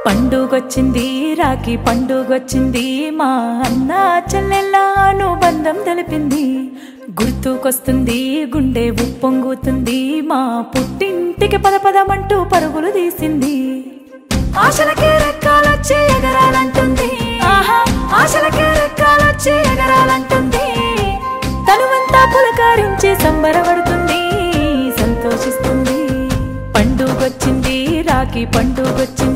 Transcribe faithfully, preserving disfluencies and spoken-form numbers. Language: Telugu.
పండుగొచ్చింది రాఖీ పండుగొచ్చింది మా అన్న చెల్లెళ్ళ అనుబంధం తెలిపింది గుర్తుకొస్తుంది గుండె ఉప్పొంగుతుంది మా పుట్టింటికి పద పదమంటూ పరుగులు తీసింది ఆశలకే రెక్కాలొచ్చి ఎగరాలంటుంది ఆహా ఆశలకే రెక్కాలొచ్చి ఎగరాలంటుంది తనువంతా పులకారించి సంబరపడుతుంది సంతోషిస్తుంది పండుగొచ్చింది రాఖీ పండుగొచ్చింది